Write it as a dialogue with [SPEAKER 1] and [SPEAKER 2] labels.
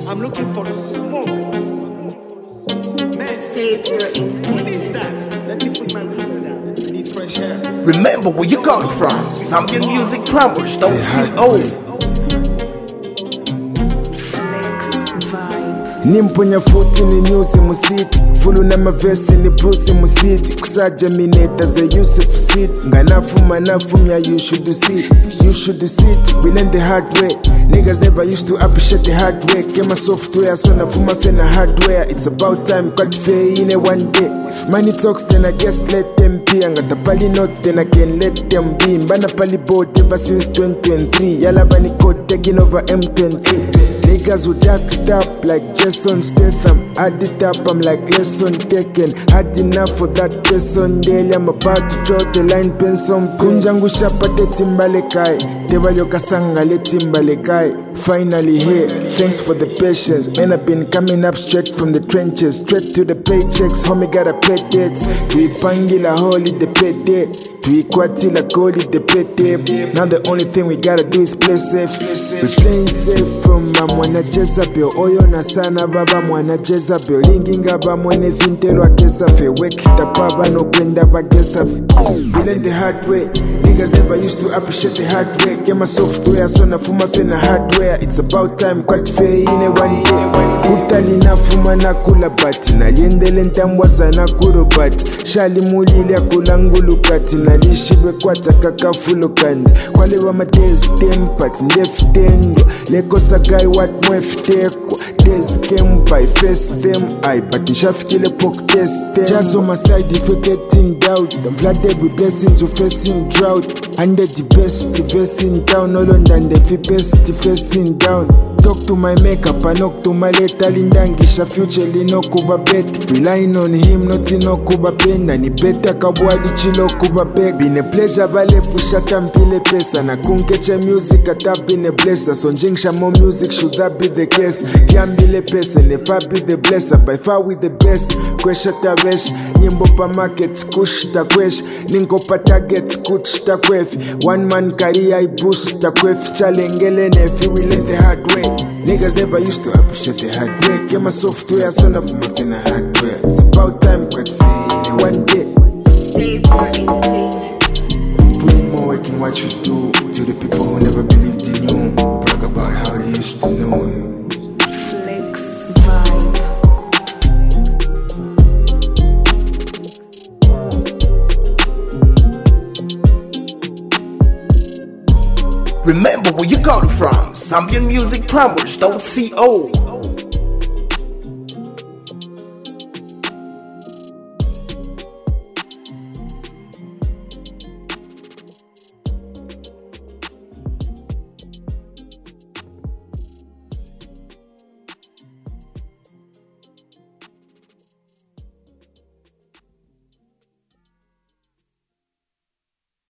[SPEAKER 1] I'm looking for smoke. Man,
[SPEAKER 2] Save your
[SPEAKER 1] who needs that? Let me put my window down. I need fresh air.
[SPEAKER 3] Remember where you got from. Zambian Music Plumbers, don't CO.
[SPEAKER 4] Nimponya futi ni nyusi musiti fulu na mavesi ni brusi musiti kusaja mineta za Yusuf City nganafuma nafumya you should see it. We learn the hard way. Niggas never used to appreciate the hard way. Kema software so nafuma fena hardware. It's about time cut fair in a one day. If money talks then I guess let them be. Angata pali not then I can let them be. Mbana pali boat ever since 2023. Yala bani code taking over M23. Niggas would jack it up like Jason Statham. Add it up, I'm like lesson taken. Had enough for that person daily. I'm about to draw the line, pen some kunjangu shapate timbalekai. Tevalyoka sanga le timbalekai. Finally here, thanks for the patience. Man, I've been coming up straight from the trenches. Straight to the paychecks, homie gotta pay debts. Tuipangila holi the pay day. Tuikwatila koli the pay tape. Now the only thing we gotta do is play safe. We playing safe from mwana Jezabel. Oyo na sana baba mwana Jezabel. Linginga ba mwene vintero akesa fe. Wekita paba no kwenda bagesa fe. We learn the hard way. Niggas never used to appreciate the hard way. Kema software so nafuma fena hardware. It's about time kwati fe ine one day. Utali nafuma nakula bati. Naliendele ntambwaza nakuro bati. Shali mulile kulangulu kati. Nalishibwe kwata kakafulo kandi. Kwale wa matezi tempati ndefutendo. Leko sakai wat mwefutekwa. Days came by face them I but nishafikile poke test them. Just on my side if you get in doubt. I'm flooded with blessings you facing drought. And the best to facing down. All on than the best to facing down. Talk to my makeup, I knock to my letter. Lindangisha future lino kuba bet. Relying on him, not ino kuba penda. Ni beta kabwali chilo kuba beg. Been a pleasure vale pusha tampile pesa. Na kunkeche music atap been a blesser. So njingsha more music, should that be the case? Kiambile pesa, if I be the blesser. By far with the best. Kwesha tavesh, nyimbo pa market, kush ta kwesh. Ninko pa target, kuch ta kwef. One man career, I boost ta kwef. Chalengele nefi, we learn the hard way. Niggas never used to appreciate the hard way. Kema software, son of my fina hardware. It's about time, quite fair in one day.
[SPEAKER 2] Save your entertainment.
[SPEAKER 4] Put in more work in what you do. To the people who never believed in you. Brag about how they used to know you.
[SPEAKER 2] Flex vibe.
[SPEAKER 3] Remember where you got from. Zambian Music Plumbers, don't CO.